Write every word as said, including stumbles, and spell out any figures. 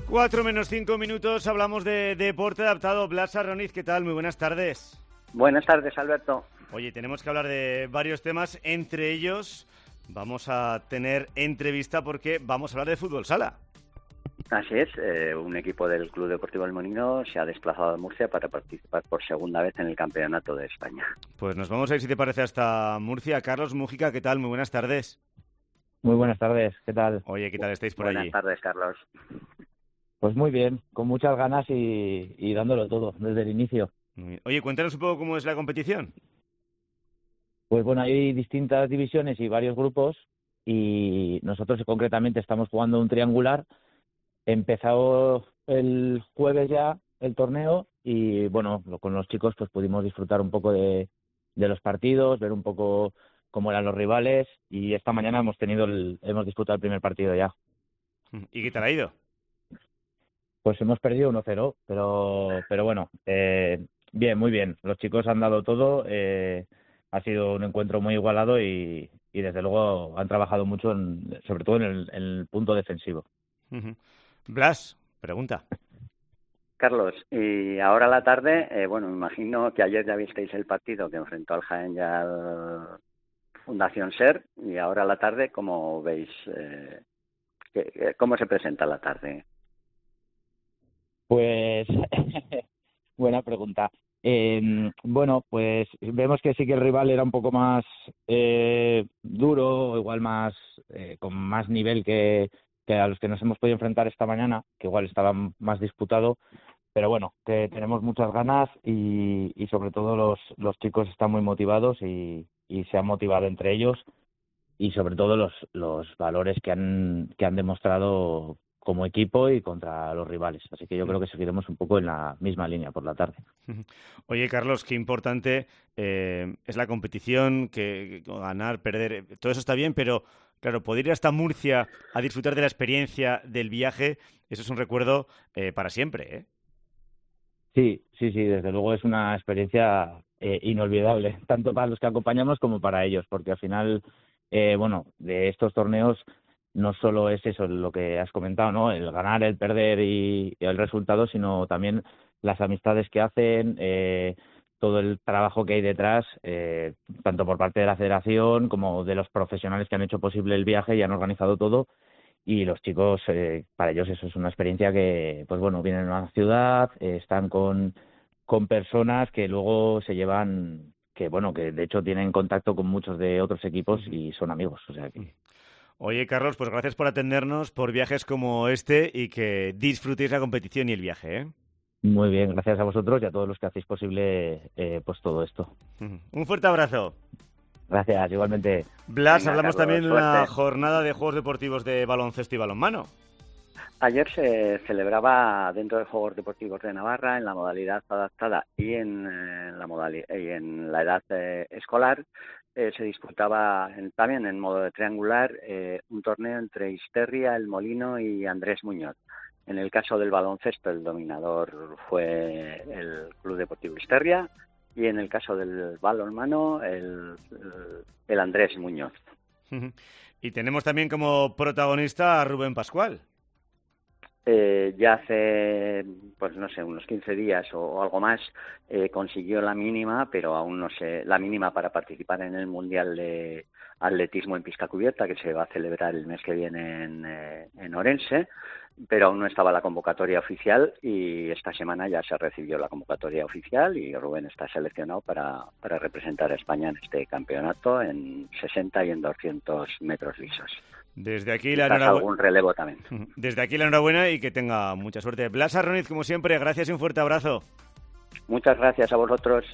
Cuatro menos cinco minutos, hablamos de deporte adaptado. Blas Arroniz, ¿qué tal? Muy buenas tardes. Buenas tardes, Alberto. Oye, tenemos que hablar de varios temas, entre ellos vamos a tener entrevista porque vamos a hablar de fútbol sala. Así es, eh, un equipo del Club Deportivo El Molino se ha desplazado a Murcia para participar por segunda vez en el Campeonato de España. Pues nos vamos a ir, si te parece, hasta Murcia. Carlos Mújica, ¿qué tal? Muy buenas tardes. Muy buenas tardes, ¿qué tal? Oye, ¿qué tal estáis por buenas allí? Buenas tardes, Carlos. Pues muy bien, con muchas ganas y, y dándolo todo desde el inicio. Oye, cuéntanos un poco cómo es la competición. Pues bueno, hay distintas divisiones y varios grupos y nosotros concretamente estamos jugando un triangular. Empezó el jueves ya el torneo y bueno, con los chicos pues pudimos disfrutar un poco de, de los partidos, ver un poco cómo eran los rivales y esta mañana hemos tenido el, hemos disputado el primer partido ya. ¿Y qué tal ha ido? Pues hemos perdido uno cero, pero pero bueno, eh, bien, muy bien. Los chicos han dado todo, eh, ha sido un encuentro muy igualado y, y desde luego han trabajado mucho, en, sobre todo en el, en el punto defensivo. Uh-huh. Blas, pregunta. Carlos, y ahora a la tarde, eh, bueno, me imagino que ayer ya visteis el partido que enfrentó al Jaén y al Fundación SER, y ahora a la tarde, ¿cómo veis? Eh, que, ¿Cómo se presenta la tarde? Pues, buena pregunta. Eh, bueno, pues vemos que sí que el rival era un poco más eh, duro, igual más eh, con más nivel que, que a los que nos hemos podido enfrentar esta mañana, que igual estaba más disputado, pero bueno, que tenemos muchas ganas y, y sobre todo los, los chicos están muy motivados y, y se han motivado entre ellos y sobre todo los, los valores que han, que han demostrado como equipo y contra los rivales. Así que yo creo que seguiremos un poco en la misma línea por la tarde. Oye, Carlos, qué importante eh, es la competición, que, que ganar, perder, todo eso está bien, pero claro, poder ir hasta Murcia a disfrutar de la experiencia del viaje, eso es un recuerdo eh, para siempre, ¿eh? Sí, sí, sí, desde luego es una experiencia eh, inolvidable, tanto para los que acompañamos como para ellos, porque al final, eh, bueno, de estos torneos no solo es eso lo que has comentado, ¿no? El ganar, el perder y, y el resultado, sino también las amistades que hacen, eh, todo el trabajo que hay detrás, eh, tanto por parte de la federación como de los profesionales que han hecho posible el viaje y han organizado todo. Y los chicos, eh, para ellos eso es una experiencia que, pues bueno, vienen a una ciudad, eh, están con, con personas que luego se llevan, que bueno, que de hecho tienen contacto con muchos de otros equipos y son amigos, o sea que... Oye, Carlos, pues gracias por atendernos, por viajes como este y que disfrutéis la competición y el viaje, ¿eh? Muy bien, gracias a vosotros y a todos los que hacéis posible eh, pues todo esto. Un fuerte abrazo. Gracias, igualmente. Blas, Venga, hablamos Carlos, también de suerte. una jornada de Juegos Deportivos de baloncesto y balonmano. Ayer se celebraba dentro de Juegos Deportivos de Navarra en la modalidad adaptada y en, eh, la, modalidad, y en la edad eh, escolar. Eh, se disputaba en, también en modo de triangular eh, un torneo entre Isterria, El Molino y Andrés Muñoz. En el caso del baloncesto, el dominador fue el Club Deportivo Isterria y en el caso del balonmano, el, el, el Andrés Muñoz. Y tenemos también como protagonista a Rubén Pascual. Eh, ya hace, pues no sé, unos quince días o, o algo más, eh, consiguió la mínima, pero aún no sé, la mínima para participar en el Mundial de Atletismo en Pista Cubierta, que se va a celebrar el mes que viene en, eh, en Orense, pero aún no estaba la convocatoria oficial y esta semana ya se recibió la convocatoria oficial y Rubén está seleccionado para, para representar a España en este campeonato en sesenta y en doscientos metros lisos. Desde aquí la enhorabuena. algún relevo también. Desde aquí la enhorabuena y que tenga mucha suerte. Blas Arroniz, como siempre, gracias y un fuerte abrazo. Muchas gracias a vosotros.